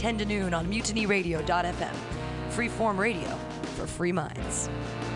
10 to noon on mutinyradio.fm. Freeform radio for free minds.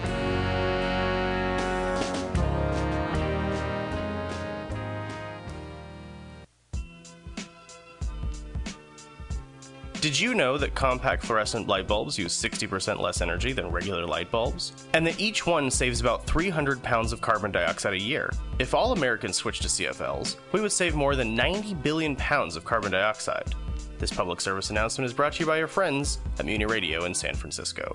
Did you know that compact fluorescent light bulbs use 60% less energy than regular light bulbs? And that each one saves about 300 pounds of carbon dioxide a year? If all Americans switched to CFLs, we would save more than 90 billion pounds of carbon dioxide. This public service announcement is brought to you by your friends at Mutiny Radio in San Francisco.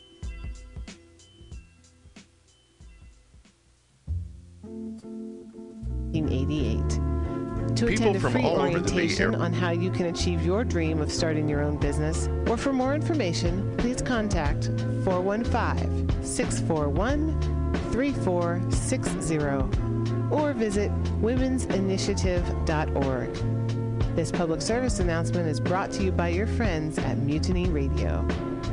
To attend a free orientation on how you can achieve your dream of starting your own business, or for more information, please contact 415-641-3460 or visit womensinitiative.org. This public service announcement is brought to you by your friends at Mutiny Radio.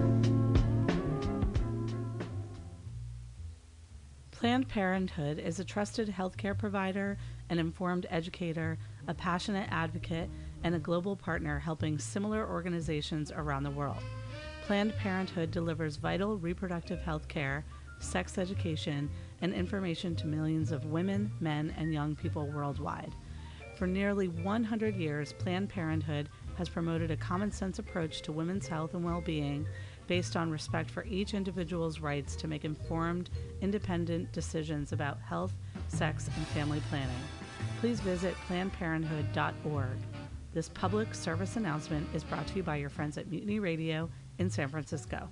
Planned Parenthood is a trusted healthcare provider, an informed educator, a passionate advocate, and a global partner helping similar organizations around the world. Planned Parenthood delivers vital reproductive health care, sex education, and information to millions of women, men, and young people worldwide. For nearly 100 years, Planned Parenthood has promoted a common-sense approach to women's health and well-being based on respect for each individual's rights to make informed, independent decisions about health, sex, and family planning. Please visit PlannedParenthood.org. This public service announcement is brought to you by your friends at Mutiny Radio in San Francisco.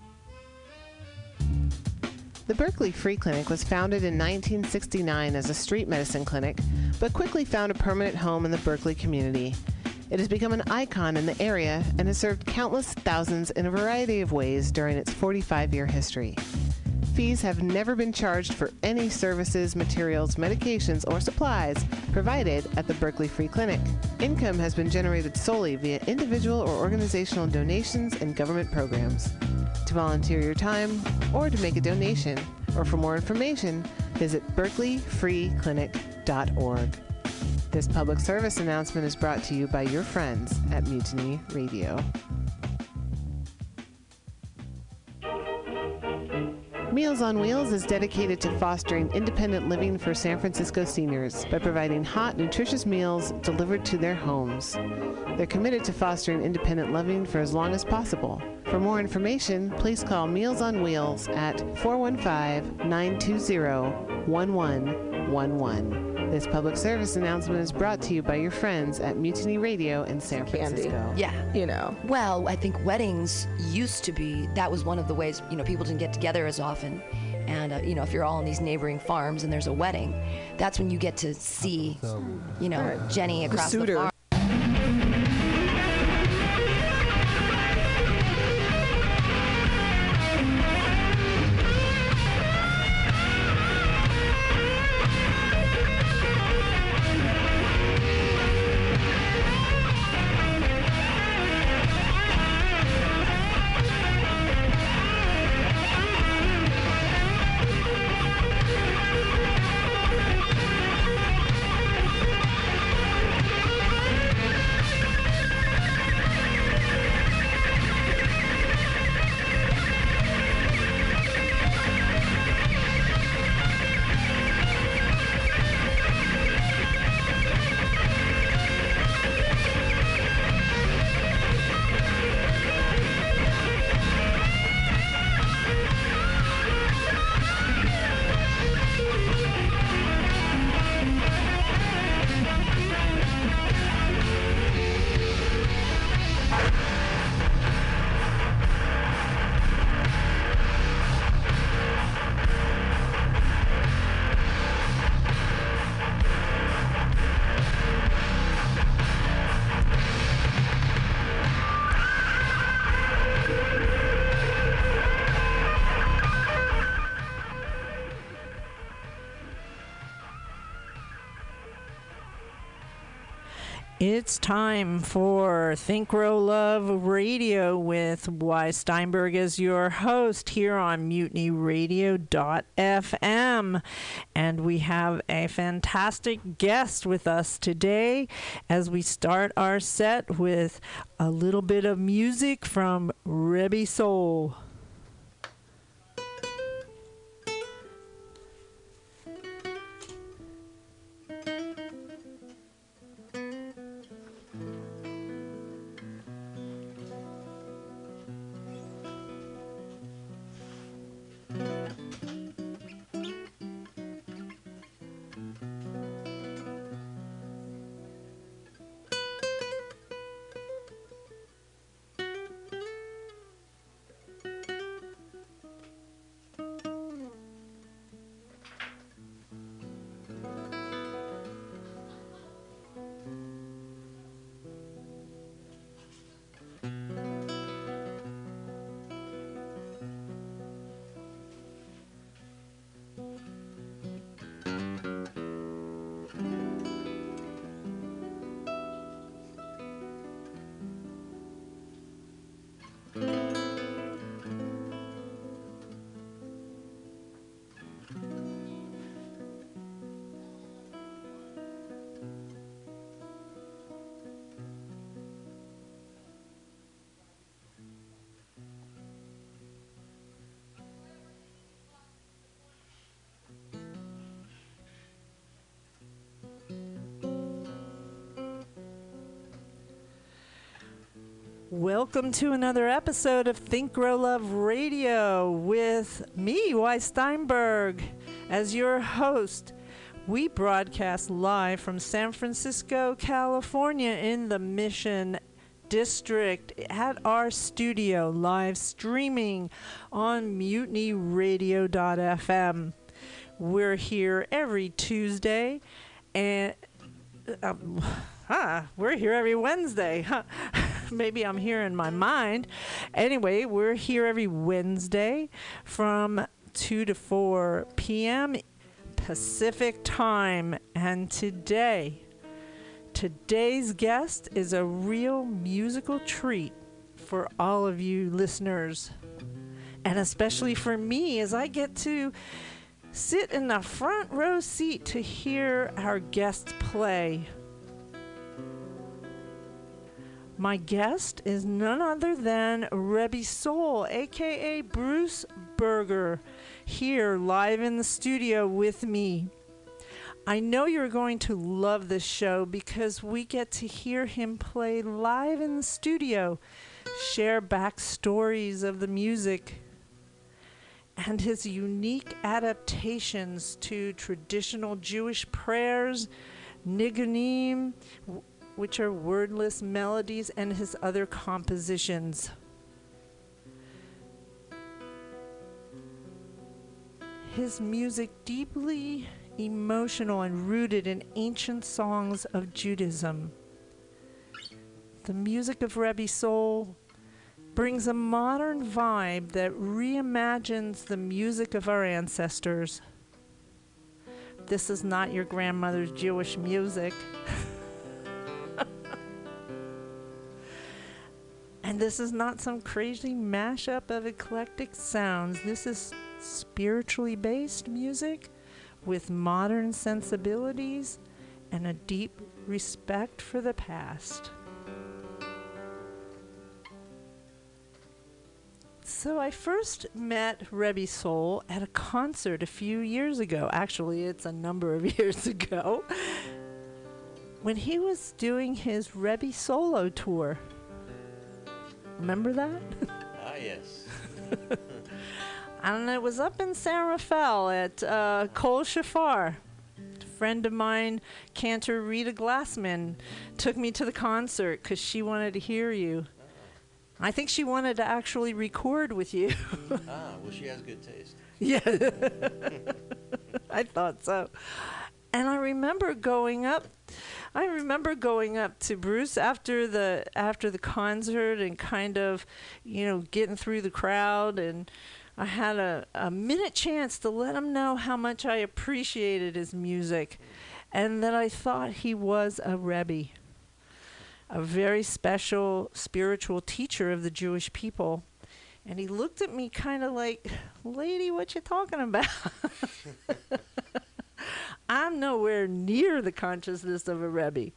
The Berkeley Free Clinic was founded in 1969 as a street medicine clinic, but quickly found a permanent home in the Berkeley community. It has become an icon in the area and has served countless thousands in a variety of ways during its 45-year history. Fees have never been charged for any services, materials, medications, or supplies provided at the Berkeley Free Clinic. Income has been generated solely via individual or organizational donations and government programs. To volunteer your time or to make a donation, or for more information, visit berkeleyfreeclinic.org. This public service announcement is brought to you by your friends at Mutiny Radio. Meals on Wheels is dedicated to fostering independent living for San Francisco seniors by providing hot, nutritious meals delivered to their homes. They're committed to fostering independent living for as long as possible. For more information, please call Meals on Wheels at 415-920-1111. This public service announcement is brought to you by your friends at Mutiny Radio in San Francisco. Yeah. You know. Well, I think weddings used to be, that was one of the ways, people didn't get together as often. And, if you're all on these neighboring farms and there's a wedding, that's when you get to see, Jenny across the farm. It's time for Think Grow Love Radio with Y. Steinberg as your host here on mutinyradio.fm. And we have a fantastic guest with us today as we start our set with a little bit of music from Rebby Soul. Welcome to another episode of Think Grow Love Radio with me, Y. Steinberg, as your host. We broadcast live from San Francisco, California in the Mission District at our studio, live streaming on mutinyradio.fm. We're here every Tuesday and we're here every Wednesday. Maybe I'm here in my mind. Anyway, we're here every Wednesday from 2 to 4 p.m. Pacific time. And today's guest is a real musical treat for all of you listeners. And especially for me, as I get to sit in the front row seat to hear our guests play. My guest is none other than Rebby Soul, a.k.a. Bruce Berger, here live in the studio with me. I know you're going to love this show because we get to hear him play live in the studio, share backstories of the music, and his unique adaptations to traditional Jewish prayers, nigunim, which are wordless melodies, and his other compositions. His music deeply emotional and rooted in ancient songs of Judaism. The music of Rebby Soul brings a modern vibe that reimagines the music of our ancestors. This is not your grandmother's Jewish music. And this is not some crazy mashup of eclectic sounds. This is spiritually based music with modern sensibilities and a deep respect for the past. So I first met Rebby Soul at a concert a few years ago. Actually, it's a number of years ago, when he was doing his Rebby Solo tour. Remember that? Ah, yes. And it was up in San Rafael at Kol Shafar. A friend of mine, Cantor Rita Glassman, took me to the concert because she wanted to hear you. I think she wanted to actually record with you. Well, she has good taste. Yeah. I thought so. And I remember going up to Bruce after the concert and kind of, getting through the crowd, and I had a minute chance to let him know how much I appreciated his music and that I thought he was a Rebby. a very special spiritual teacher of the Jewish people. And he looked at me kind of like, lady, what you talking about? I'm nowhere near the consciousness of a Rebbe.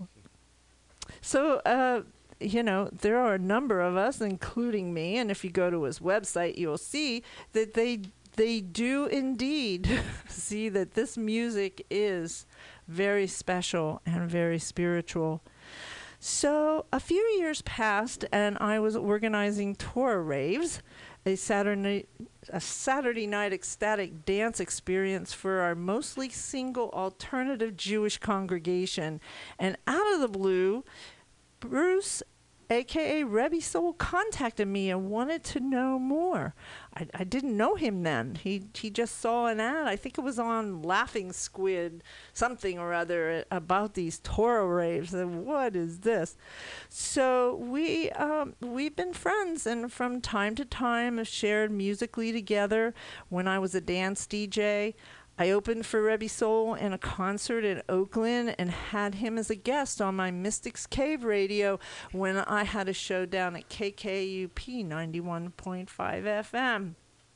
So, you know, there are a number of us, including me, and if you go to his website, you'll see that they do indeed see that this music is very special and very spiritual. So a few years passed, and I was organizing Torah raves, a Saturday night ecstatic dance experience for our mostly single alternative Jewish congregation. And out of the blue, Bruce, a.k.a. Rebbe Soul, contacted me and wanted to know more. I didn't know him then. He just saw an ad. I think it was on Laughing Squid, something or other, about these Torah raves. And what is this? So we've been friends, and from time to time have shared musically together. When I was a dance DJ, I opened for Rebbe Soul in a concert in Oakland and had him as a guest on my Mystics Cave radio when I had a show down at KKUP 91.5 FM.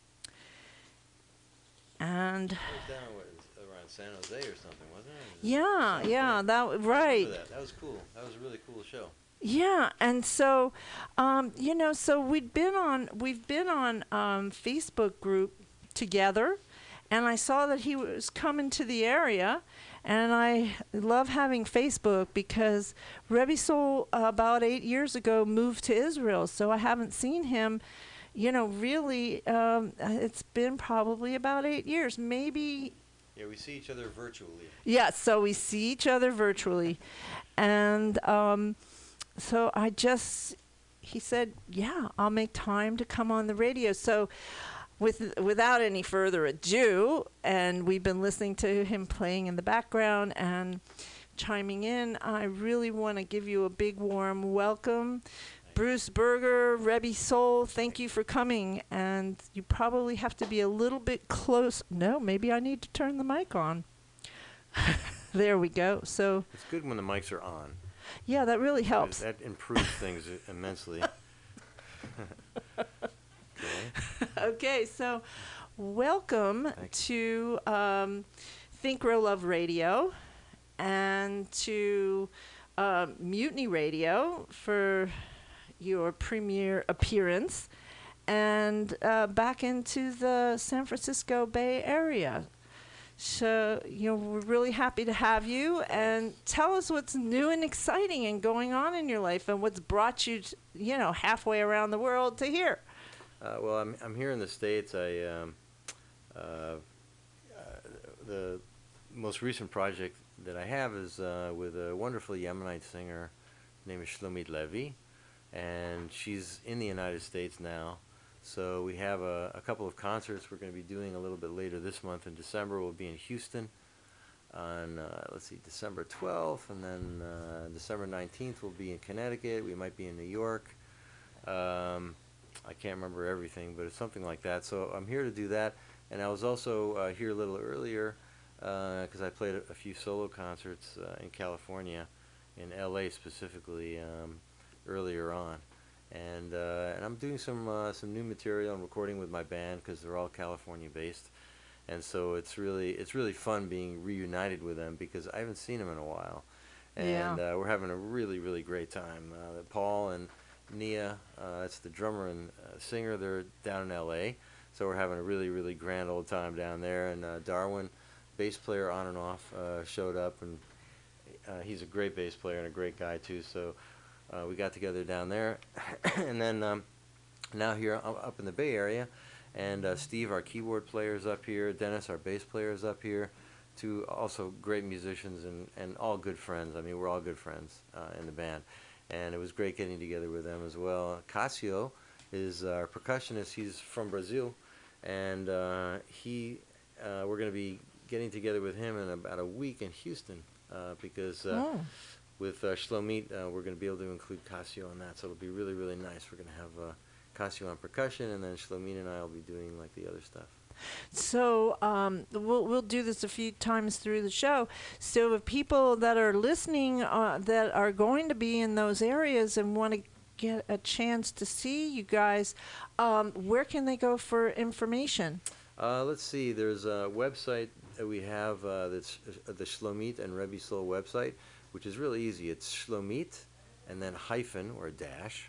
And It was down around San Jose or something, wasn't it? yeah, right. That was cool. That was a really cool show. Yeah, and so, you know, so we've been on Facebook group together. And I saw that he was coming to the area, and I love having Facebook because Rebbe Soul about 8 years ago moved to Israel, so I haven't seen him, you know, really. It's been probably about 8 years, maybe. Yeah, we see each other virtually. Yeah, so we see each other virtually, and so he said, yeah, I'll make time to come on the radio. So without any further ado, and we've been listening to him playing in the background and chiming in, I really want to give you a big warm welcome. Bruce Berger, Rebbe Soul, thank you for coming. And you probably have to be a little bit close. No, maybe I need to turn the mic on. There we go. So it's good when the mics are on. Yeah, that really helps. That improves things immensely. Okay, so welcome to Think Grow Love Radio and to Mutiny Radio for your premiere appearance, and back into the San Francisco Bay Area. So, you know, we're really happy to have you, and tell us what's new and exciting and going on in your life, and what's brought you, you know, halfway around the world to here. Well, I'm here in the States. The most recent project that I have is with a wonderful Yemenite singer named Shlomit Levy, and she's in the United States now. So we have a couple of concerts we're going to be doing a little bit later this month. In December, we'll be in Houston on, December 12th, and then December 19th, we'll be in Connecticut. We might be in New York. I can't remember everything, but it's something like that. So I'm here to do that. And I was also here a little earlier because I played a few solo concerts in California, in LA specifically, earlier on. And I'm doing some new material and recording with my band because they're all California based. And so it's really fun being reunited with them because I haven't seen them in a while. And we're having a really, really great time. Paul and Nia, that's the drummer and singer, they're down in LA, so we're having a really, really grand old time down there. And Darwin, bass player on and off, showed up, and he's a great bass player and a great guy too, so we got together down there. And then now here up in the Bay Area, and Steve, our keyboard player, is up here. Dennis, our bass player, is up here. Two also great musicians and all good friends. I mean, we're all good friends in the band. And it was great getting together with them as well. Cassio is our percussionist. He's from Brazil, and we're going to be getting together with him in about a week in Houston because with Shlomit, we're going to be able to include Cassio on that. So it'll be really, really nice. We're going to have Cassio on percussion, and then Shlomit and I will be doing like the other stuff. So we'll do this a few times through the show. So if people that are listening that are going to be in those areas and want to get a chance to see you guys, where can they go for information? Let's see. There's a website that we have that's the Shlomit and Rebbe Soul website, which is really easy. It's Shlomit and then hyphen or a dash,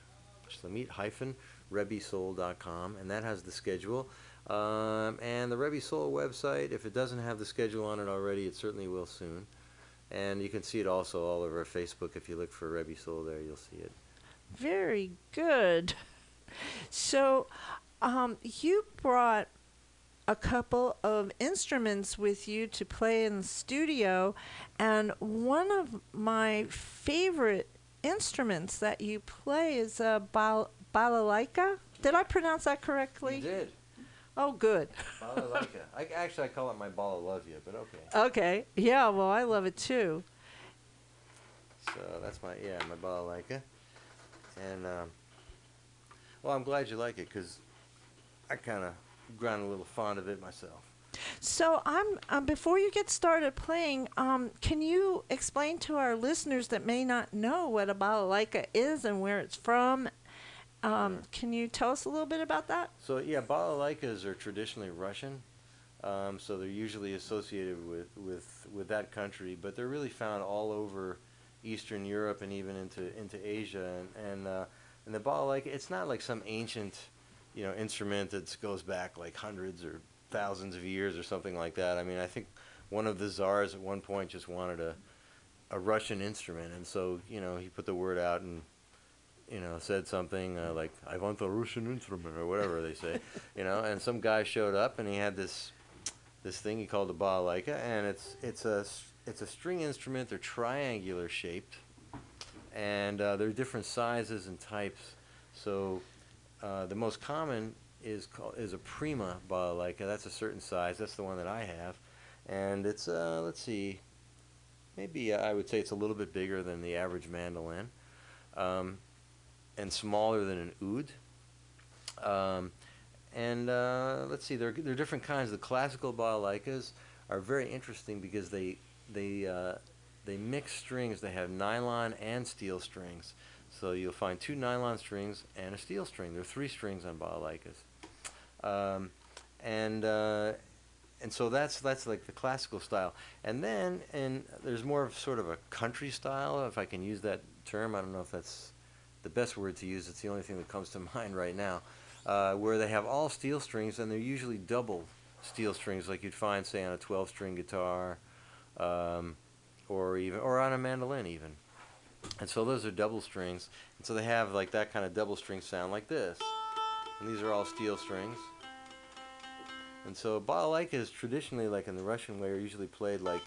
Shlomit-RebbeSoul.com, and that has the schedule. And the Rebbe Soul website, if it doesn't have the schedule on it already, it certainly will soon. And you can see it also all over Facebook. If you look for Rebbe Soul there, you'll see it. Very good. So you brought a couple of instruments with you to play in the studio, and one of my favorite instruments that you play is a balalaika. Did I pronounce that correctly? You did. Oh, good. Balalaika. I call it my ball of love you, but okay. Okay. Yeah, well, I love it too. So that's my balalaika. And, well, I'm glad you like it, because I kind of grown a little fond of it myself. So before you get started playing, can you explain to our listeners that may not know what a balalaika is and where it's from? Can you tell us a little bit about that? So yeah, balalaikas are traditionally Russian, so they're usually associated with that country, but they're really found all over Eastern Europe and even into Asia. And the balalaika, it's not like some ancient instrument that goes back like hundreds or thousands of years or something like that. I mean, I think one of the czars at one point just wanted a Russian instrument, and so he put the word out and said something like, "I want a Russian instrument," or whatever they say, and some guy showed up and he had this thing he called the balalaika, and it's a string instrument. They're triangular shaped, and they're different sizes and types. So the most common is a prima balalaika. That's a certain size. That's the one that I have, and it's let's see, maybe I would say it's a little bit bigger than the average mandolin, and smaller than an oud. Let's see, there are different kinds. The classical balalaikas are very interesting because they mix strings. They have nylon and steel strings. So you'll find 2 nylon strings and a steel string. There are 3 strings on balalaikas. And so that's like the classical style. And then there's more of sort of a country style, if I can use that term. I don't know if that's the best word to use. It's the only thing that comes to mind right now, where they have all steel strings, and they're usually double steel strings, like you'd find, say, on a 12-string guitar, or on a mandolin even. And so those are double strings, and so they have like that kind of double string sound like this. And these are all steel strings. And so balalaika is traditionally, like in the Russian way, are usually played like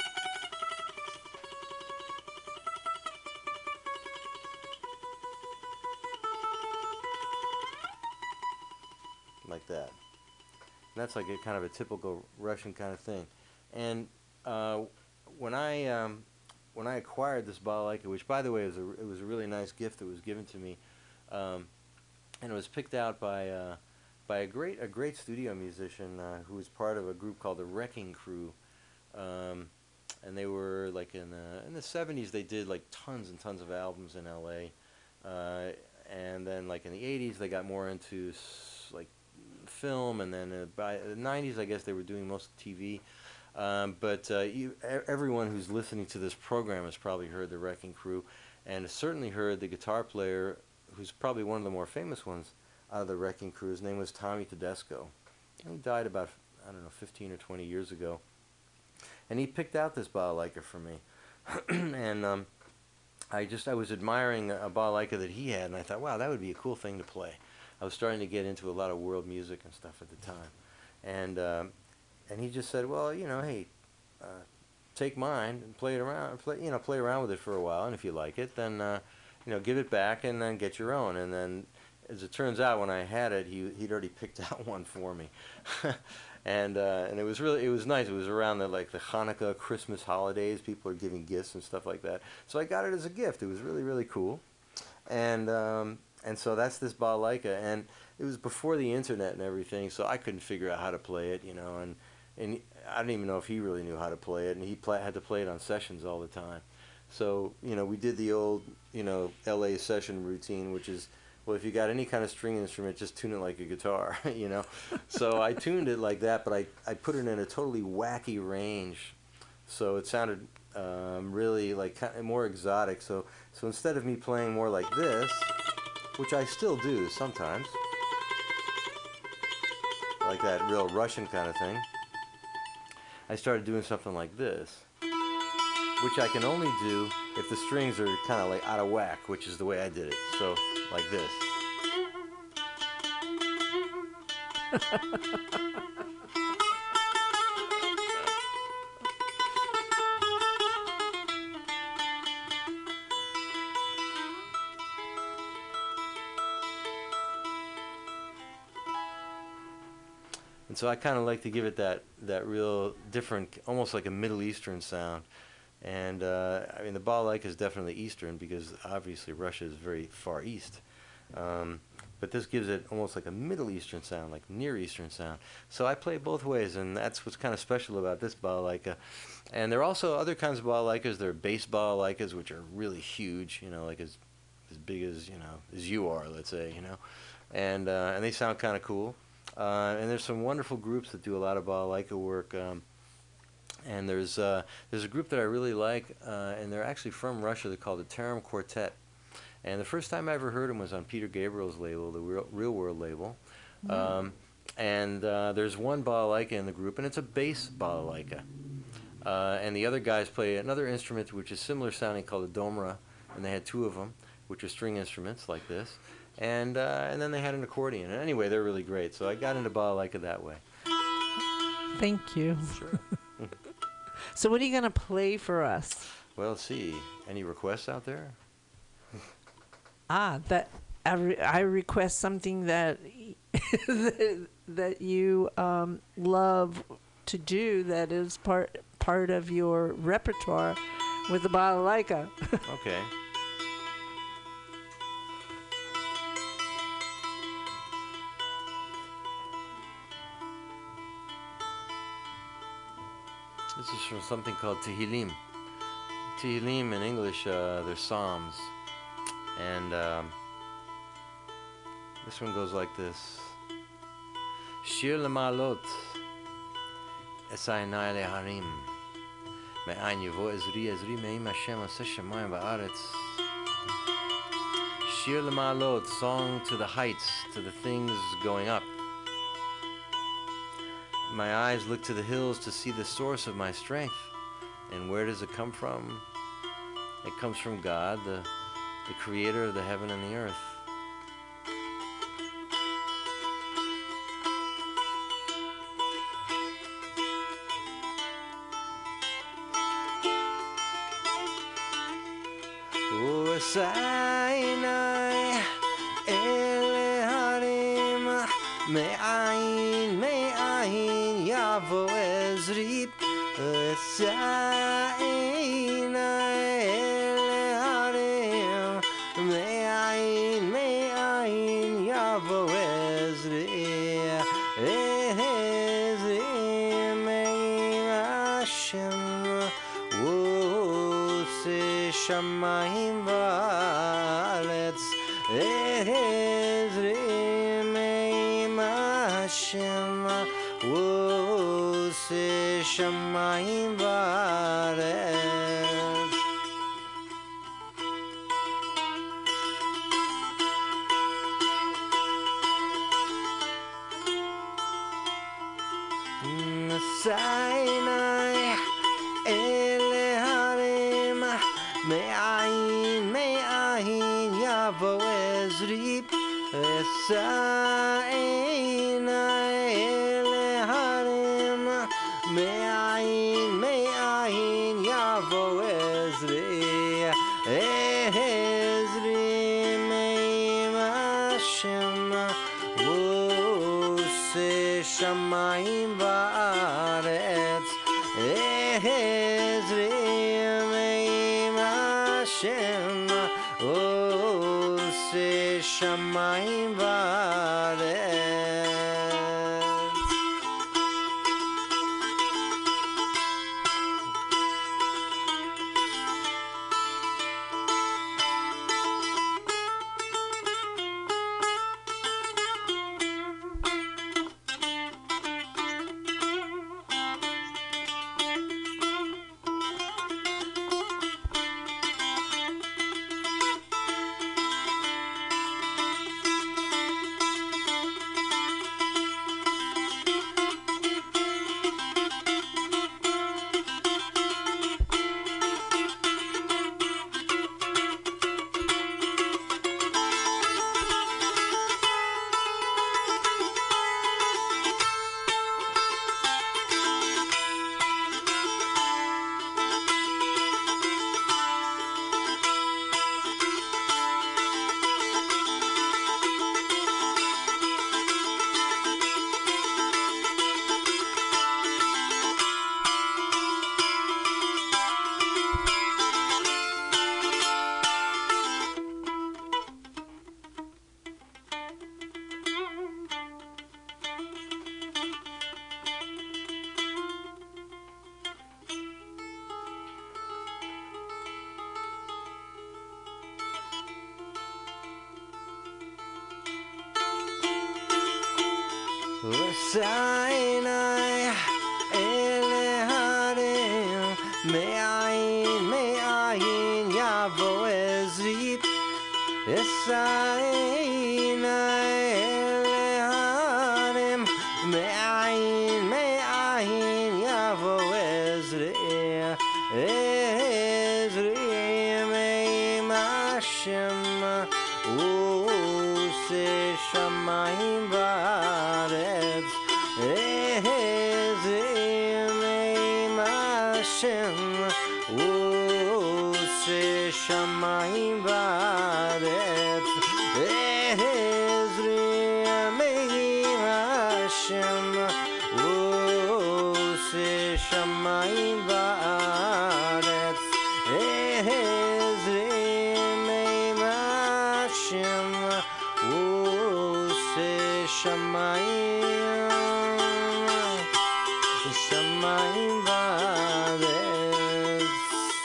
that. And that's like a kind of a typical Russian kind of thing. And when I acquired this balalaika, which by the way it was a really nice gift that was given to me, and it was picked out by a great studio musician who was part of a group called the Wrecking Crew, and they were like in the 70s. They did like tons and tons of albums in LA, and then like in the 80s they got more into like film, and then by the 90s I guess they were doing most TV. But everyone who's listening to this program has probably heard the Wrecking Crew, and has certainly heard the guitar player, who's probably one of the more famous ones out of the Wrecking Crew. His name was Tommy Tedesco. He died about, 15 or 20 years ago. And he picked out this balalaika for me. And I was admiring a balalaika that he had, and I thought, wow, that would be a cool thing to play. I was starting to get into a lot of world music and stuff at the time. And he just said, well, hey, take mine and play around with it for a while, and if you like it, then give it back and then get your own. And then, as it turns out, when I had it, he'd already picked out one for me, and it was nice. It was around the Hanukkah, Christmas holidays. People are giving gifts and stuff like that. So I got it as a gift. It was really, really cool, and And so that's this balalaika, and it was before the internet and everything, so I couldn't figure out how to play it, you know, and I didn't even know if he really knew how to play it, and he had to play it on sessions all the time. So, you know, we did the old, you know, LA session routine, which is, well, if you got any kind of string instrument, just tune it like a guitar, you know. So I tuned it like that, but I put it in a totally wacky range, so it sounded really like kind of more exotic. So instead of me playing more like this, which I still do sometimes, like that real Russian kind of thing, I started doing something like this, which I can only do if the strings are kind of like out of whack, which is the way I did it. So, like this. And so I kind of like to give it that real different, almost like a Middle Eastern sound. And I mean, the balalaika is definitely Eastern because obviously Russia is very far east. But this gives it almost like a Middle Eastern sound, like Near Eastern sound. So I play both ways, and that's what's kind of special about this balalaika. And there are also other kinds of balalaikas. There are bass balalaikas, which are really huge, you know, like as big as, you know, as you are, let's say, you know. And they sound kind of cool. And there's some wonderful groups that do a lot of balalaika work. And there's a group that I really like, and they're actually from Russia. They're called the Tarim Quartet. And the first time I ever heard them was on Peter Gabriel's label, the Real World label. And there's one balalaika in the group, and it's a bass balalaika. And the other guys play another instrument which is similar sounding called a domra, and they had two of them, which are string instruments like this. And then they had an accordion. And anyway, they're really great. So I got into balalaika that way. Thank you. Sure. So what are you going to play for us? Well, let's see. Any requests out there? That I request something that that you love to do that is part of your repertoire with the balalaika. Okay. This is from something called Tehillim. Tehillim in English, they're Psalms. And this one goes like this. Shir lemalot esayinai leharim me'ayin yavo ezri me'im Hashem aseh shamayim ba'aretz. Shir lemalot, song to the heights, to the things going up. My eyes look to the hills to see the source of my strength. And where does it come from? It comes from God, the creator of the heaven and the earth. O Sinai, ele harim, me'ayin yavo ezri. Sinai, ele harim, me'ayin yavo ezri. Ezri me'im Hashem, wose shamayim va'aretz. Ezri me'im Hashem, wose shamayim va'aretz. Sinai, ele harim, me'ayin yavo ezri. Sinai, ele harim, me'ayin yavo ezri. Ezri me'im Hashem, wose shamayim va'aretz. Ezri me'im Hashem, wose shamayim Sinai Eleharim Me'ayin Yavo Ezrit Sinai Eleharim Me'ayin Yavo Ezrit Ezrit Me'im Hashem Use Shamayim V'aretz Ezreim Hashem Ose Shamayim V'aretz Ezreim Hashem Ose Shamayim V'aretz Ezreim Hashem Ose Shamayim Shamayim V'aretz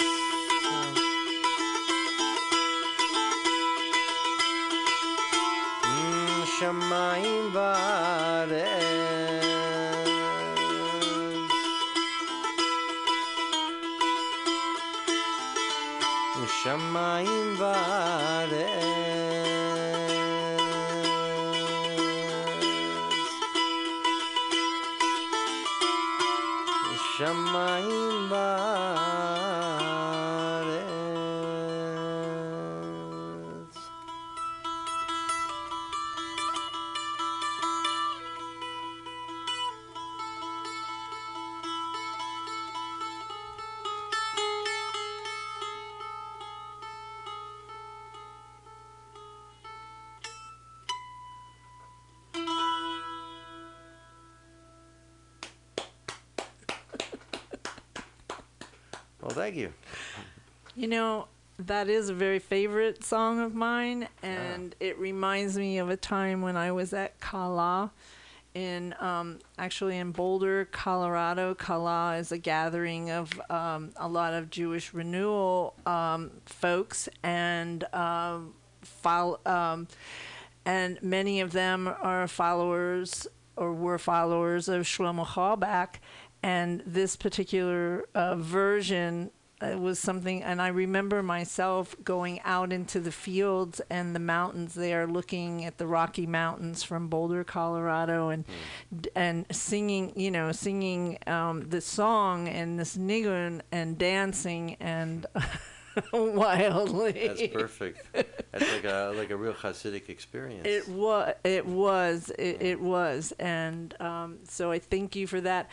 Shamayim V'aretz Shamayim V'aretz Shamayim V'aretz. Well, thank you. You know, that is a very favorite song of mine, and it reminds me of a time when I was at Kala in actually in Boulder, Colorado. Kala is a gathering of a lot of Jewish renewal folks, and and many of them are followers or were followers of Shlomo Halbach. And this particular version was something, and I remember myself going out into the fields and the mountains there, looking at the Rocky Mountains from Boulder, Colorado, and singing, this song and this nigun and dancing and wildly. That's perfect. That's like a real Hasidic experience. It was, and so I thank you for that.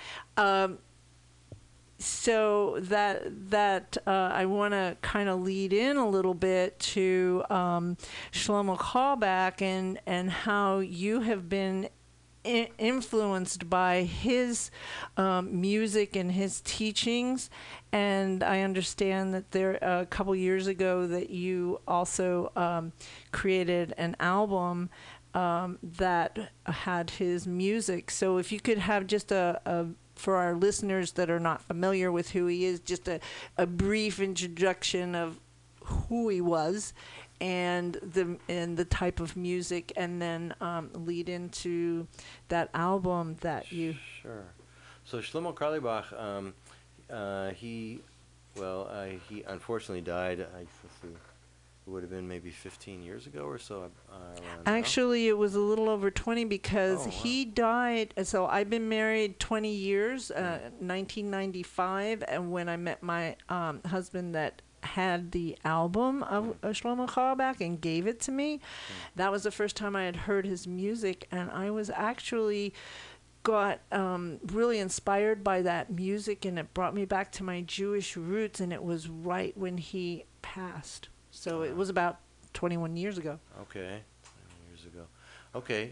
So that I want to kind of lead in a little bit to Shlomo Halbach and how you have been influenced by his music and his teachings. And I understand that there a couple years ago that you also created an album that had his music. So if you could have just for our listeners that are not familiar with who he is, just a brief introduction of who he was and the type of music, and then lead into that album that you... Sure. So Shlomo Carlebach, he unfortunately died, let's see, it would have been maybe 15 years ago or so. Actually, it was a little over 20 because wow. he died. So I've been married 20 years, 1995, and when I met my husband that had the album of Shlomo Carlebach and gave it to me, that was the first time I had heard his music, and I was actually got really inspired by that music, and it brought me back to my Jewish roots, and it was right when he passed. So it was about 21 years ago. Okay, 21 years ago. Okay.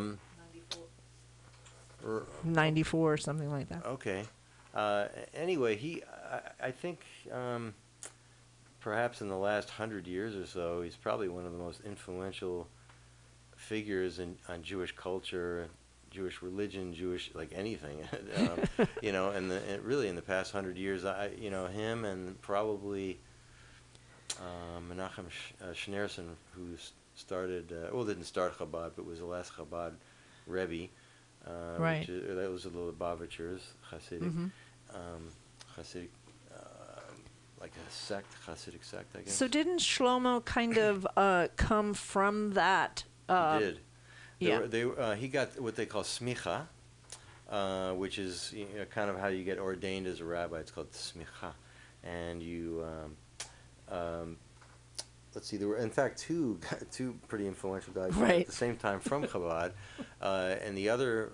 94 or something like that. Okay. Anyway, I think perhaps in the last 100 years or so, he's probably one of the most influential figures on Jewish culture, Jewish religion, Jewish, like anything, you know, and really in the past 100 years, him and probably Menachem Schneerson, who started, didn't start Chabad, but was the last Chabad Rebbe. Right. That was the Lubavitchers, Hasidic, Hasidic, like a sect, Hasidic sect, I guess. So didn't Shlomo kind of come from that? He did. Yeah. He got what they call smicha, which is kind of how you get ordained as a rabbi. It's called smicha, and you. Let's see. There were, in fact, two pretty influential guys at the same time from Chabad, and the other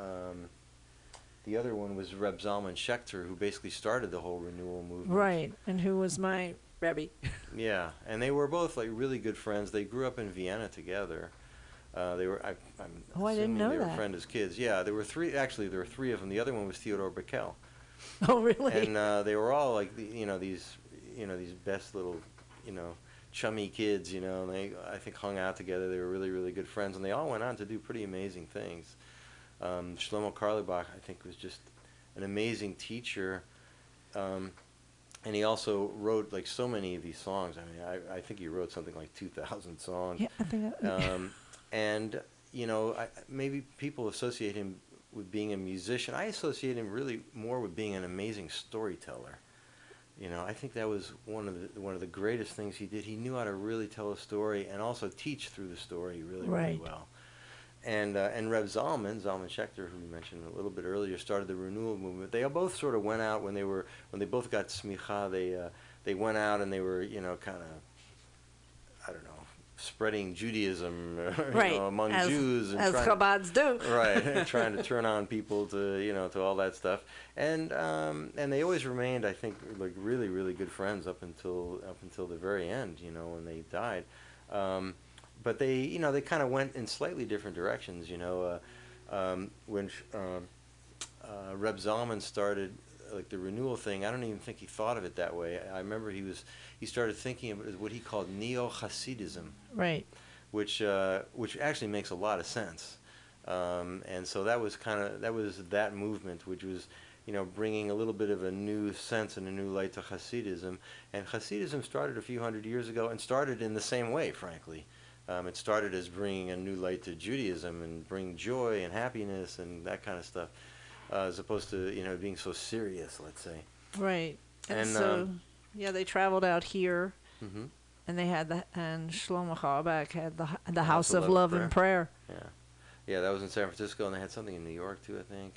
one was Reb Zalman Schechter, who basically started the whole renewal movement. Right, and who was my Rebbe. Yeah, and they were both like really good friends. They grew up in Vienna together. They were. I'm I didn't know they that. were friends as kids. Yeah, there were three. Actually, there were three of them. The other one was Theodore Bickel. Oh, really? And they were all like these best little chummy kids. And they, I think, hung out together. They were really, really good friends, and they all went on to do pretty amazing things. Shlomo Carlebach, I think, was just an amazing teacher, and he also wrote like so many of these songs. I mean, I think he wrote something like 2,000 songs. Yeah, I think. And maybe people associate him with being a musician. I associate him really more with being an amazing storyteller. I think that was one of the greatest things he did. He knew how to really tell a story and also teach through the story really, really well. And Reb Zalman Schechter, who we mentioned a little bit earlier, started the renewal movement. They all both sort of went out when they both got smicha. They went out and they were kind of, I don't know, spreading Judaism among Jews and as Chabads do. Right, trying to turn on people to to all that stuff. And they always remained, I think, like really, really good friends up until the very end. When they died. But they kind of went in slightly different directions. When Reb Zalman started like the renewal thing, I don't even think he thought of it that way. I remember he started thinking of it as what he called neo-Hasidism, right? Which actually makes a lot of sense. And so that was that movement, which was bringing a little bit of a new sense and a new light to Hasidism. And Hasidism started a few hundred years ago and started in the same way, frankly. It started as bringing a new light to Judaism and bring joy and happiness and that kind of stuff, as opposed to being so serious, let's say. Right. And so they traveled out here, and they had and Shlomo Carlebach had the House of Love and Prayer. Yeah, that was in San Francisco, and they had something in New York too, I think.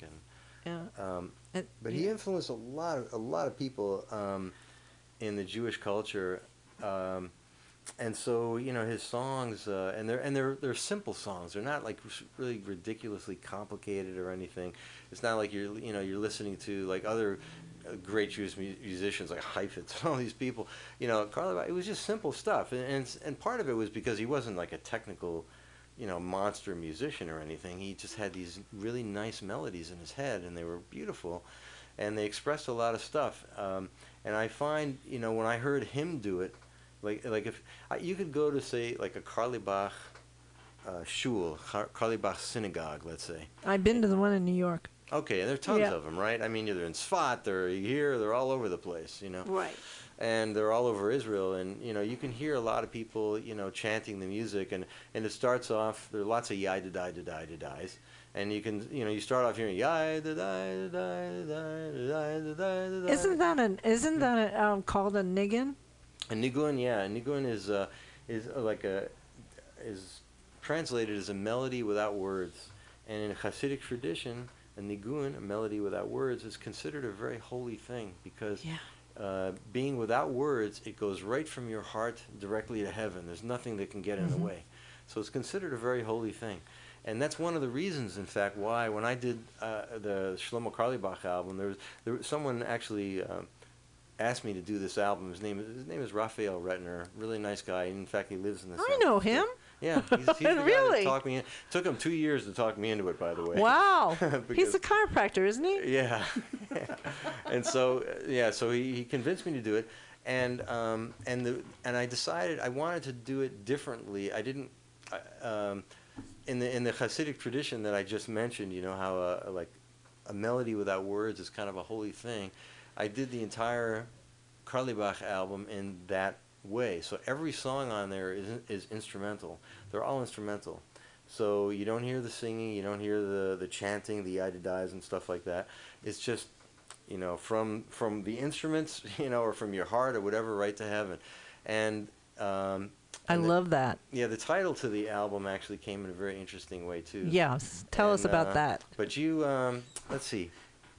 But he influenced a lot of people in the Jewish culture. And so his songs, and they're simple songs. They're not like really ridiculously complicated or anything. It's not like you're listening to like other great Jewish musicians like Heifetz and all these people. Carlebach, it was just simple stuff, and part of it was because he wasn't like a technical, monster musician or anything. He just had these really nice melodies in his head, and they were beautiful, and they expressed a lot of stuff. And I find when I heard him do it. Like if you could go to say like a Carlebach shul, Carlebach synagogue, let's say. I've been to the one in New York. Okay, and there are tons Yeah. of them, right? I mean, they're in Sfat, they're here, they're all over the place, you know. Right. And they're all over Israel, and you know you can hear a lot of people, you know, chanting the music, and it starts off. There are lots of yai da da da da da dais, and you can, you know, you start off hearing yai da da da da da da da da da. Isn't that called a niggin? A nigun, yeah, a nigun is translated as a melody without words, and in Hasidic tradition, a nigun, a melody without words, is considered a very holy thing because. Yeah. Being without words, it goes right from your heart directly to heaven. There's nothing that can get in the way. So it's considered a very holy thing. And that's one of the reasons, in fact, why when I did the Shlomo Carlebach album, there was someone actually asked me to do this album. His name is Raphael Retner, really nice guy. In fact, he lives in the I know him. Yeah, he's the guy Really? that talked me in. Took him 2 years to talk me into it, by the way. Wow. He's Because- a chiropractor, isn't he? Yeah. And so so he convinced me to do it, and I decided I wanted to do it differently. I didn't in the Hasidic tradition that I just mentioned, you know how like a melody without words is kind of a holy thing. I did the entire Carlebach album in that way. So every song on there is instrumental. They're all instrumental. So you don't hear the singing, you don't hear the chanting, the yadidais and stuff like that. It's just, you know, from the instruments, you know, or from your heart or whatever, right to heaven. And I love that. yeah, the title to the album actually came in a very interesting way too. Yes. Tell us And, about that. But you, let's see.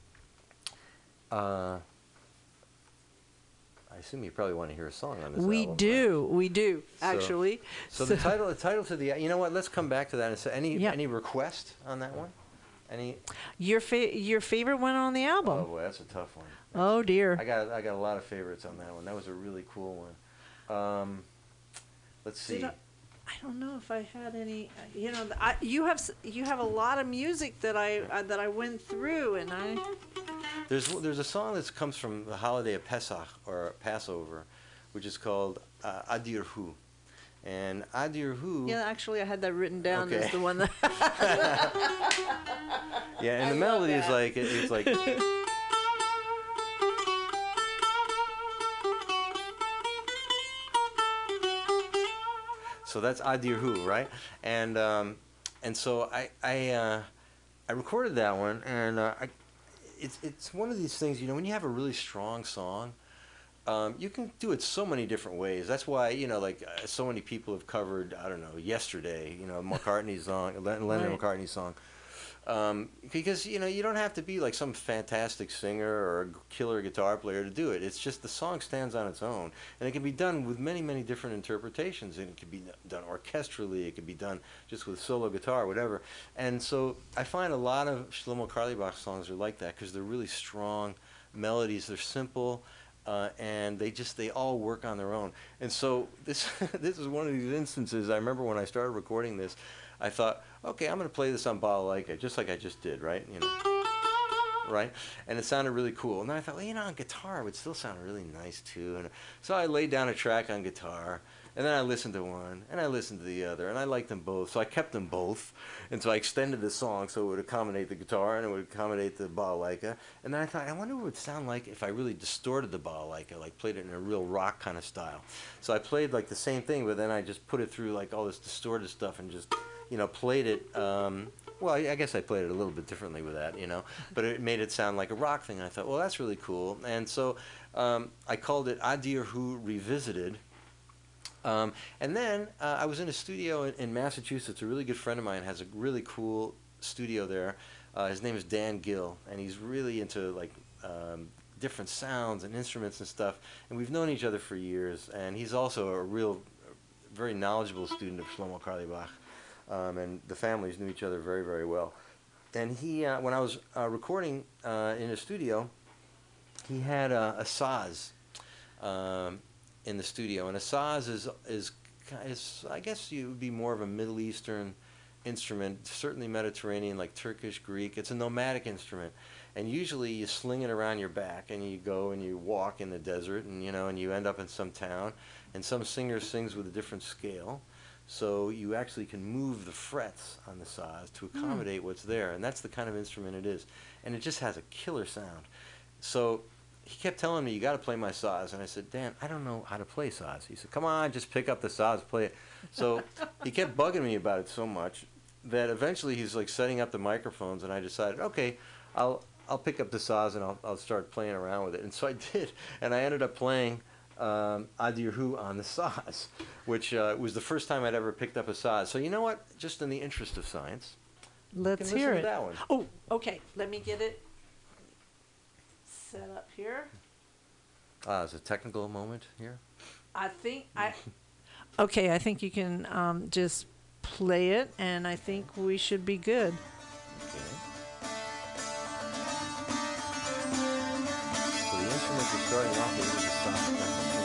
I assume you probably want to hear a song on this We album. do, So- actually. So the title to the, you know what? Let's come back to that. And say, Yeah. any request on that one? Any? Your favorite one on the Oh album? boy, that's a tough one. Oh dear. I got a lot of favorites on that one. That was a really cool one. Let's see. I don't know if I had any. You know, you have a lot of music that I went through, and I. There's a song that comes from the holiday of Pesach or Passover, which is called Adir Hu, and Adir Hu. Yeah, actually, I had that written down as Okay. the one that. Yeah, and the love melody is that. like it's like. So that's Adir Hu, right? And so I recorded that one, and it's one of these things, you know, when you have a really strong song, you can do it so many different ways. That's why, you know, like so many people have covered, I don't know, Yesterday, you know, McCartney's song, Lennon Right. McCartney's song. Because, you know, you don't have to be like some fantastic singer or a killer guitar player to do it. It's just the song stands on its own. And it can be done with many, many different interpretations. And it can be done orchestrally. It can be done just with solo guitar, whatever. And so I find a lot of Shlomo Carlebach songs are like that because they're really strong melodies. They're simple. And they all work on their own. And so this is one of these instances. I remember when I started recording this, I thought, okay, I'm going to play this on balalaika, just like I just did, right? You know, right? And it sounded really cool. And then I thought, well, you know, on guitar it would still sound really nice too. And so I laid down a track on guitar, and then I listened to one, and I listened to the other, and I liked them both. So I kept them both, and so I extended the song so it would accommodate the guitar and it would accommodate the balalaika. And then I thought, I wonder what it would sound like if I really distorted the balalaika, like played it in a real rock kind of style. So I played like the same thing, but then I just put it through like all this distorted stuff and just, you know, played it. Well, I guess I played it a little bit differently with that, you know, but it made it sound like a rock thing. I thought, well, that's really cool. And so I called it Adir Hu Revisited. And then I was in a studio in Massachusetts. A really good friend of mine has a really cool studio there. His name is Dan Gill, and he's really into like different sounds and instruments and stuff. And we've known each other for years. And he's also a real, very knowledgeable student of Shlomo Carlebach. And the families knew each other very, very well. And he, when I was recording in his studio, he had a saz in the studio. And a saz is I guess you would be more of a Middle Eastern instrument, certainly Mediterranean, like Turkish, Greek. It's a nomadic instrument. And usually you sling it around your back and you go and you walk in the desert and, you know, and you end up in some town. And some singer sings with a different scale. So you actually can move the frets on the saz to accommodate what's there, and that's the kind of instrument it is. And it just has a killer sound. So he kept telling me, you got to play my saz. And I said, Dan, I don't know how to play saz. He said, come on, just pick up the saz, play it. So he kept bugging me about it so much that eventually he's like setting up the microphones, and I decided, okay, I'll pick up the saz and I'll start playing around with it. And so I did, and I ended up playing Adir Hu on the saz, which was the first time I'd ever picked up a saz. So you know what? Just in the interest of science, Let's you can hear listen it. to that one. Oh, okay. Let me get it set up here. It's a technical moment here. Okay, I think you can just play it, and I think we should be good. Okay. So the instrument you're starting off with is a saz.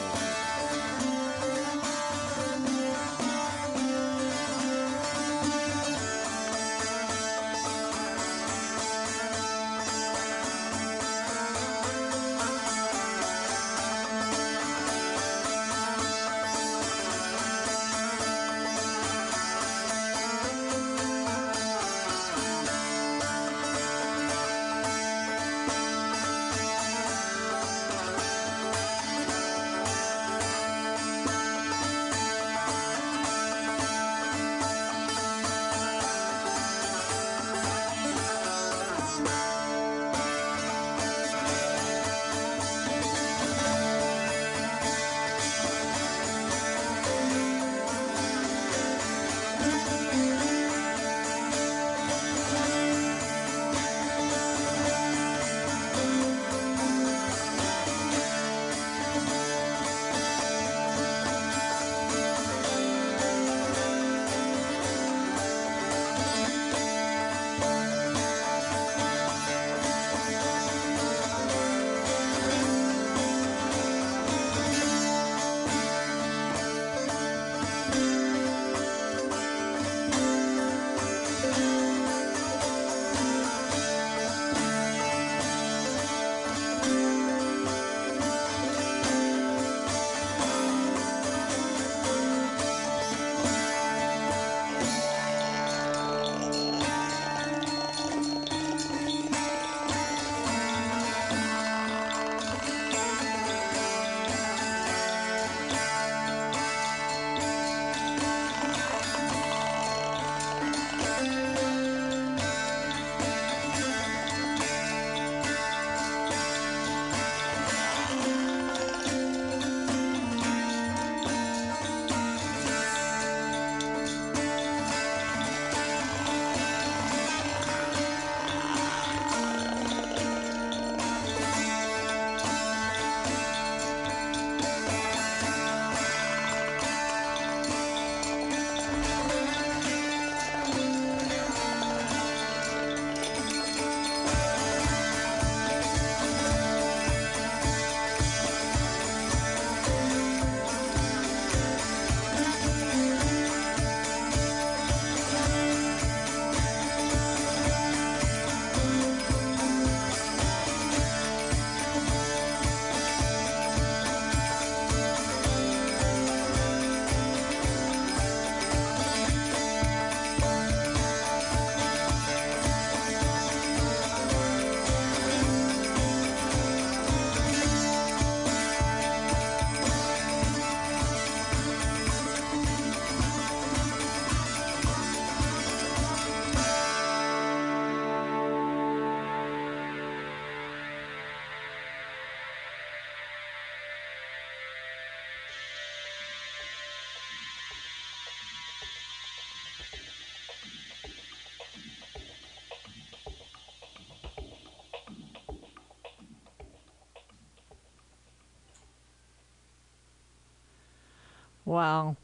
Wow.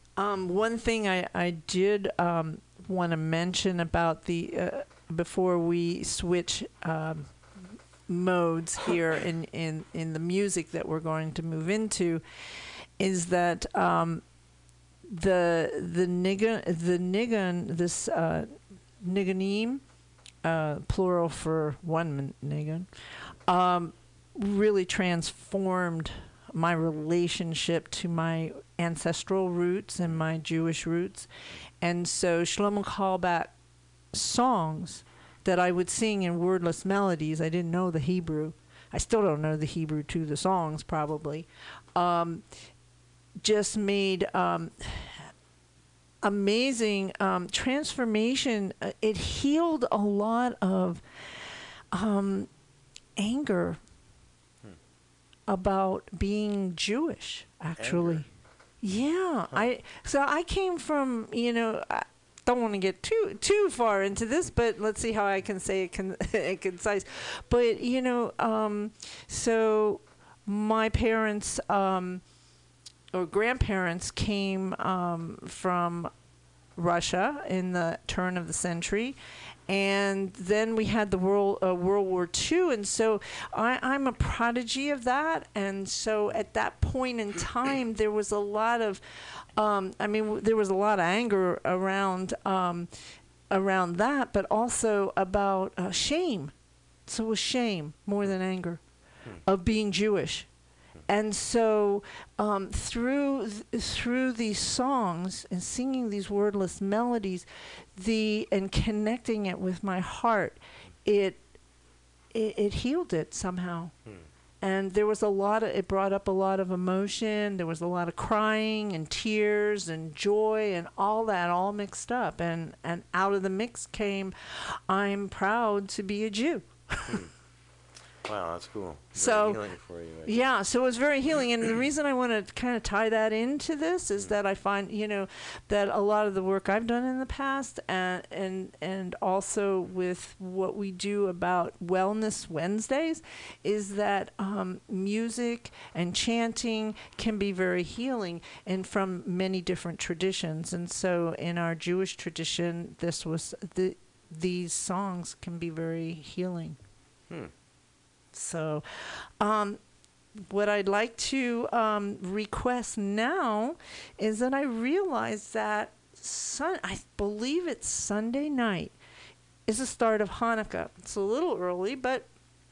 One thing I did want to mention about the before we switch modes here in the music that we're going to move into is that the nigun this nigunim, plural for one nigun, really transformed my relationship to my ancestral roots and my Jewish roots. And so Shlomo Carlebach songs that I would sing in wordless melodies, I didn't know the Hebrew. I still don't know the Hebrew to the songs, probably. Just made amazing transformation. It healed a lot of anger about being Jewish, actually. Anger. Yeah. I came from, I don't want to get too far into this, but let's see how I can say it concise. But, so my parents or grandparents came from Russia in the turn of the century. And then we had the World War II, and so I'm a prodigy of that. And so at that point in time, there was a lot of, there was a lot of anger around that, but also about shame. So it was shame more than anger of being Jewish. And so through these songs and singing these wordless melodies, and connecting it with my heart, it healed it somehow. And there was it brought up a lot of emotion. There was a lot of crying and tears and joy and all that all mixed up. And out of the mix came, I'm proud to be a Jew. Wow, that's cool. So, very healing for you. Yeah, so it was very healing. And the reason I want to kind of tie that into this is that I find, that a lot of the work I've done in the past and also with what we do about Wellness Wednesdays is that music and chanting can be very healing and from many different traditions. And so in our Jewish tradition, these songs can be very healing. So what I'd like to request now is that I realize that I believe it's Sunday night is the start of Hanukkah. It's a little early, but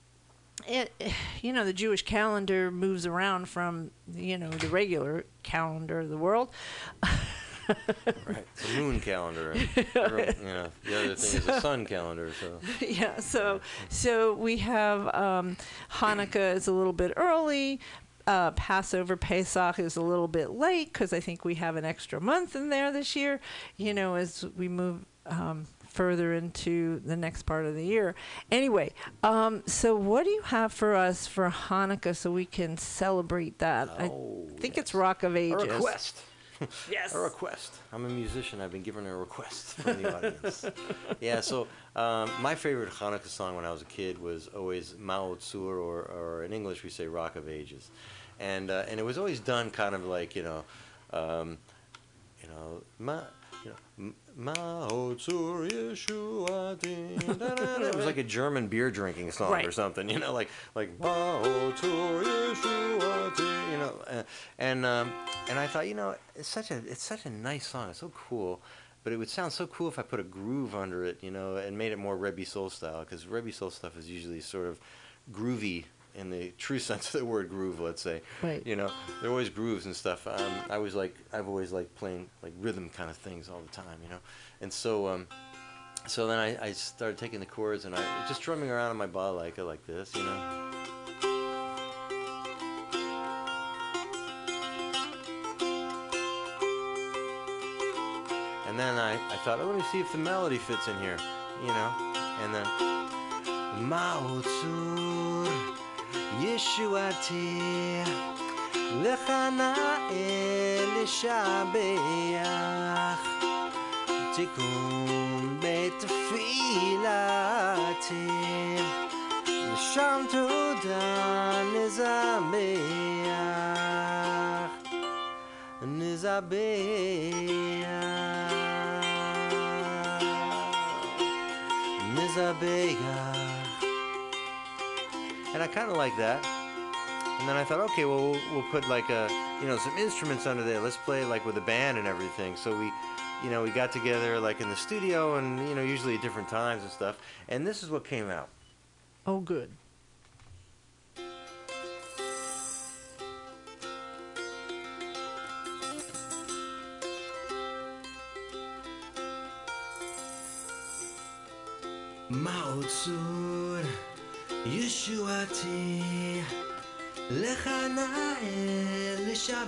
the Jewish calendar moves around from, the regular calendar of the world. Right, it's a moon calendar. And the other thing is a sun calendar. So yeah, so we have Hanukkah is a little bit early. Passover, Pesach is a little bit late because I think we have an extra month in there this year. As we move further into the next part of the year. Anyway, so what do you have for us for Hanukkah so we can celebrate that? I think it's Rock of Ages. A request. Yes. A request. I'm a musician. I've been given a request from the audience. Yeah, so my favorite Hanukkah song when I was a kid was always Ma'od Tzur, or in English we say Rock of Ages. And it was always done kind of like, Ma'od Tzur Yeshuatin. It was like a German beer drinking song or something, like Ma'od Tzur Yeshuatin, and I thought, it's such a nice song. It's so cool, but it would sound so cool if I put a groove under it, and made it more Rebbe Soul style, because Rebbe Soul stuff is usually sort of groovy in the true sense of the word groove, let's say. Right. There are always grooves and stuff. I've always liked playing like rhythm kind of things all the time, And so then I started taking the chords and I just drumming around on my balalaika like this, And then I thought, let me see if the melody fits in here, And then Ma'od Tzur Yeshuati Lechana Elishabeach Tikkun Beit Tefilati L'sham Toda Nizabeach Nizabeach. And I kind of like that. And then I thought, okay, well, we'll put like some instruments under there. Let's play like with a band and everything. So we got together like in the studio and, usually at different times and stuff. And this is what came out. Oh, good. Ma'otsur Yeshuati Lechanael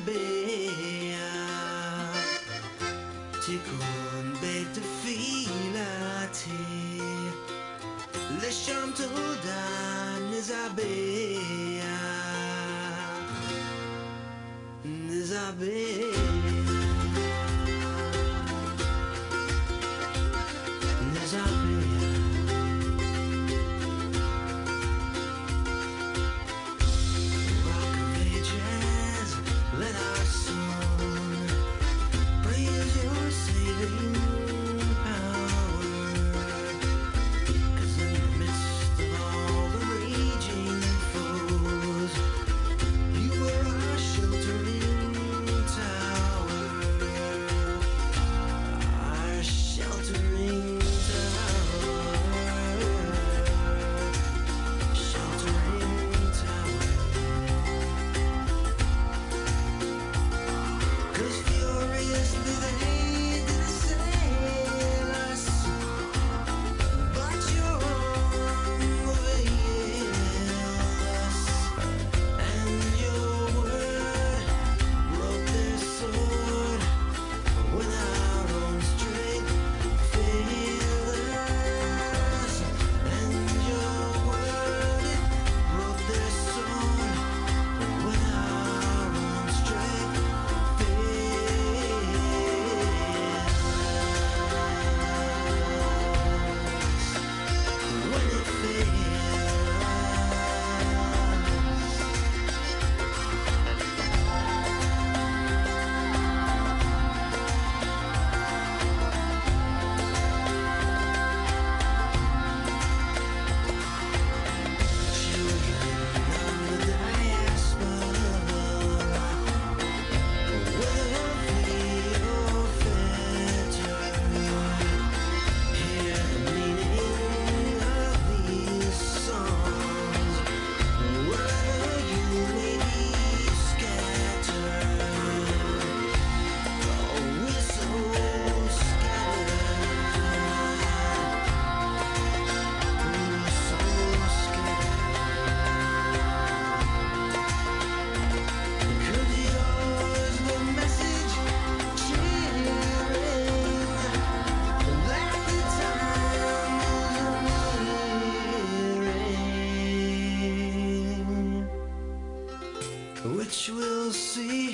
Lishabea Tikkun Beit Tefilati Lisham Toda Nizabea Nizabea Rock of ages, let our song praise your saving power. 'Cause in the midst of all the raging foes, you were our sheltering tower. Our sheltering which will see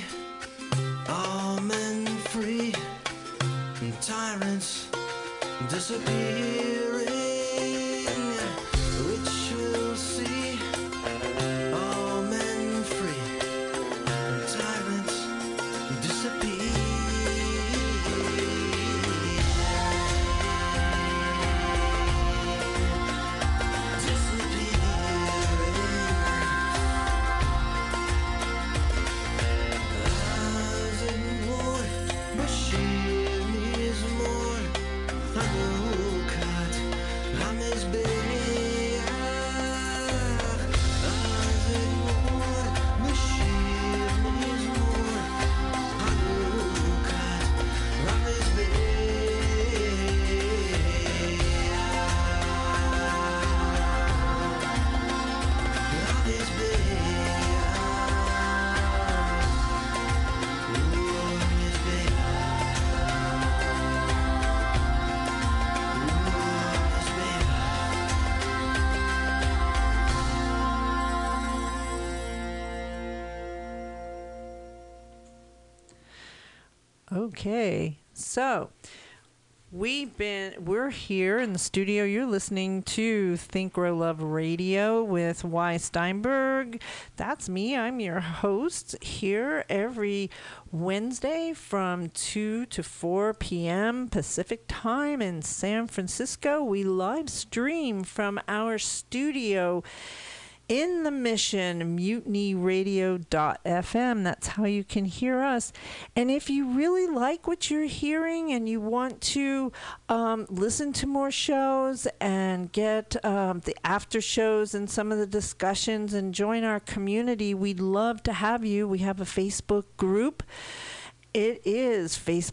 all men free and tyrants disappearing, which will see all men free and tyrants disappearing. Okay, so we're here in the studio. You're listening to Think Grow Love Radio with Y. Steinberg. That's me. I'm your host here every Wednesday from 2 to 4 p.m. Pacific time in San Francisco. We live stream from our studio in the Mission, mutinyradio.fm. That's how you can hear us. And if you really like what you're hearing and you want to listen to more shows and get the after shows and some of the discussions and join our community, we'd love to have you. We have a Facebook group. it is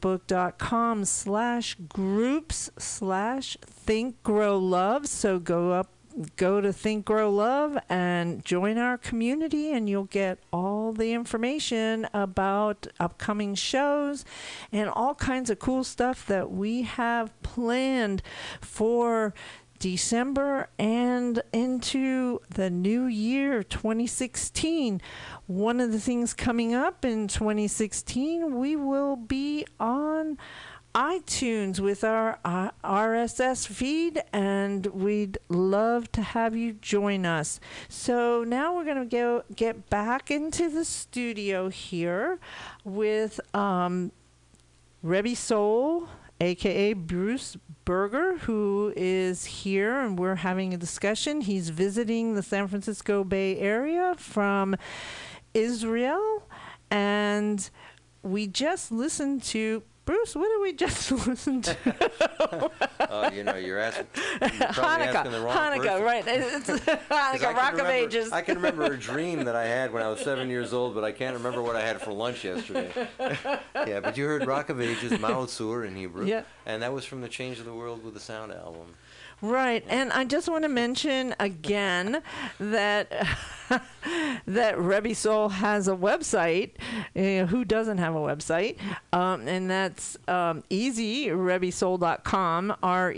facebook.com/groups/Think Grow Love. So go to Think Grow Love and join our community, and you'll get all the information about upcoming shows and all kinds of cool stuff that we have planned for December and into the new year 2016. One of the things coming up in 2016, we will be on iTunes with our RSS feed, and we'd love to have you join us. So now we're going to get back into the studio here with Rebby Soul, aka Bruce Berger, who is here, and we're having a discussion. He's visiting the San Francisco Bay Area from Israel, and we just listened to Bruce. What did we just listen to? Oh, you're asking. You're probably asking the wrong Hanukkah, person. right? It's Hanukkah, Rock of Ages. I can remember a dream that I had when I was 7 years old, but I can't remember what I had for lunch yesterday. Yeah, but you heard Rock of Ages, Mao Sur in Hebrew. Yeah. And that was from the Change of the World with the Sound album. Right, and I just want to mention again that that Rebby Soul has a website. Who doesn't have a website? And that's easy, RebbySoul.com,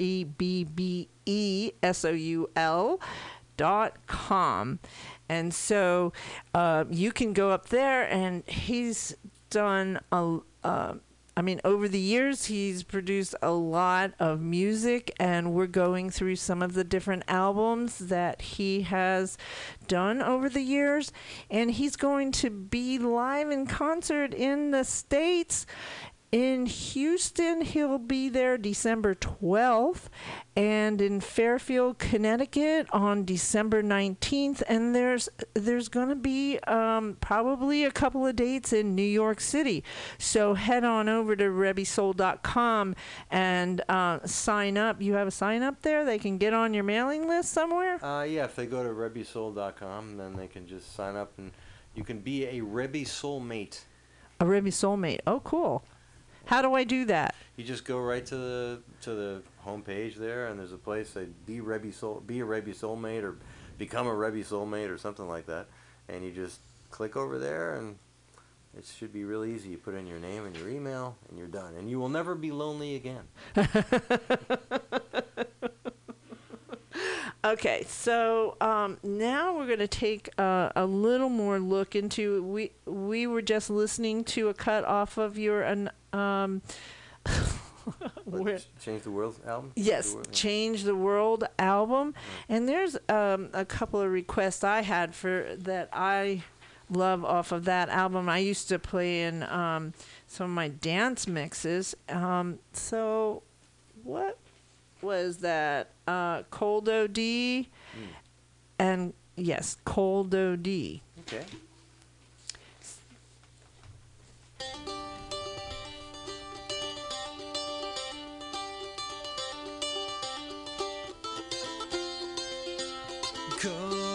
REBBESOUL.com. And so you can go up there, and he's done over the years, he's produced a lot of music, and we're going through some of the different albums that he has done over the years. And he's going to be live in concert in the States. In Houston, he'll be there December 12th, and in Fairfield, Connecticut on December 19th. And there's going to be probably a couple of dates in New York City. So head on over to RebbySoul.com and sign up. You have a sign up there? They can get on your mailing list somewhere? Yeah, if they go to RebbySoul.com, then they can just sign up, and you can be a Rebby Soulmate. A Rebby Soulmate. Oh, cool. How do I do that? You just go right to the homepage there, and there's a place that be a Rebby Soulmate, or become a Rebby Soulmate, or something like that. And you just click over there, and it should be real easy. You put in your name and your email, and you're done. And you will never be lonely again. Okay, so now we're going to take a little more look into. We were just listening to a cut off of your Change the World album? Yes, Change the World album. And there's a couple of requests I had for that I love off of that album. I used to play in some of my dance mixes. So what was that? Cold OD and yes, Cold OD. Okay. Cold